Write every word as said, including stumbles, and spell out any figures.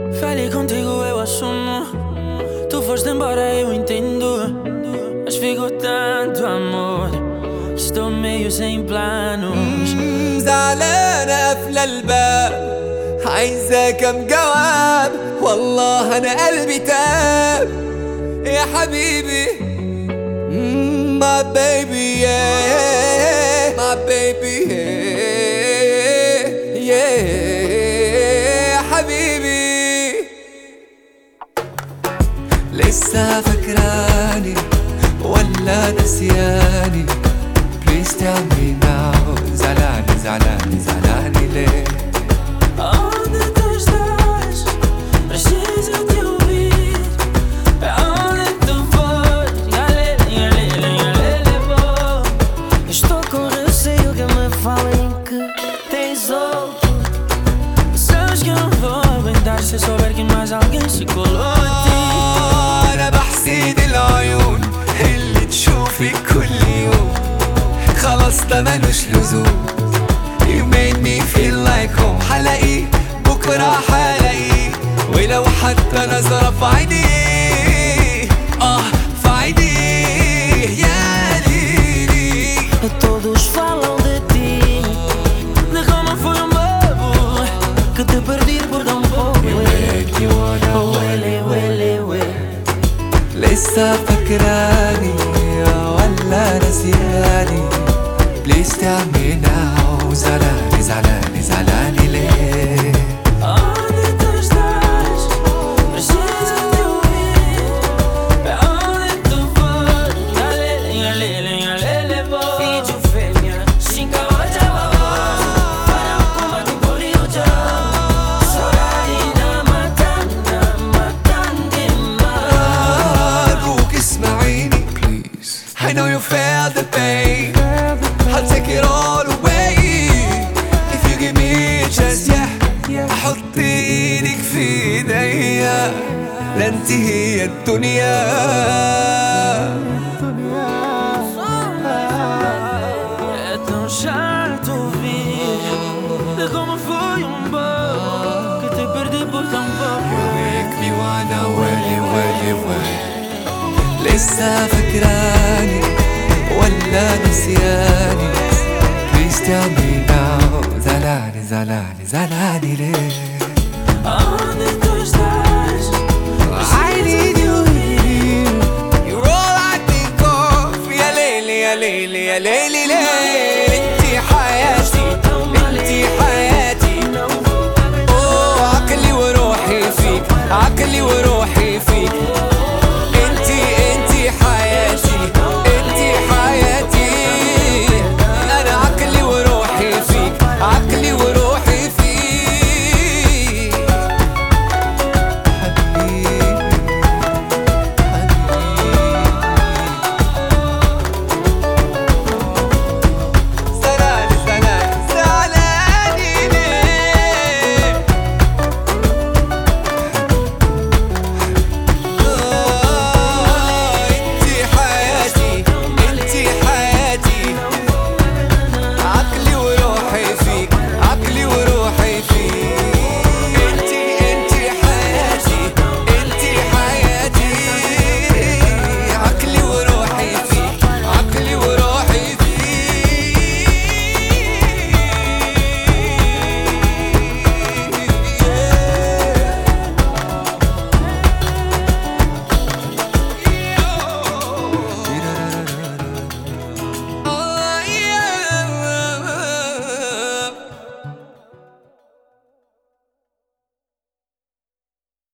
Falhei contigo, eu assumo. Tu foste embora, eu entendo. Mas ficou tanto amor que estou meio sem planos. زعلانة قافلة الباب عايزة كم جواب. والله أنا قلبي تاب يا حبيبي. My baby yeah, my baby yeah, yeah يا حبيبي. لسه فاكراني ولا نسياني؟ Please tell me now. زعلاني زعلاني زعلاني ليه؟ Onde tu estás? Preciso te ouvir. Aonde tu foste? Galera, galera, galera, vou. Estou com receio que me falem que tens outro. Sabes que eu não vou aguentar se souber que mais alguém se colou a ti. أنا بحسد العيون اللي تشوفك كل يوم. خلاص ده ملوش لزوم. You made me feel like home. حلاقيه بكرة حلاقيه ولو حتى نظرة في عينيه. آه في عينيه يا ليلي. Todos falam de ti, de como foi um bobo que te perdi por tão pouco. Uele, uele, uele. لسه فاكراني ولا نسياني؟ Please tell me now. زعلاني زعلاني زعلاني ليه؟ Onde tu estás? Preciso te ouvir. Aonde tu foste? Galele, galele, galele, vou. Filho fêmea, cinco horas já vou. Para o combate por Rio de Janeiro. Sorarina matana, matande mal. أرجوك اسمعيني please. I know you felt the pain. I'll take it all away if you give me a chance. Yeah أحط ايدك في ايديا لا انت هي الدنيا. É tão chato ouvir de como foi um bobo que te perdi por tão pouco. make me wanna ويلي ويلي ويلي. لسه فاكراني ولا نسياني؟ Please tell me now. زعلاني زعلاني زعلاني ليه؟ Onde tu estás? I need you here. You're all I think of. يا ليلي يا ليلي يا ليلي ليلي. انتي حياتي انتي حياتي. اوه عقلي وروحي فيك عقلي وروحي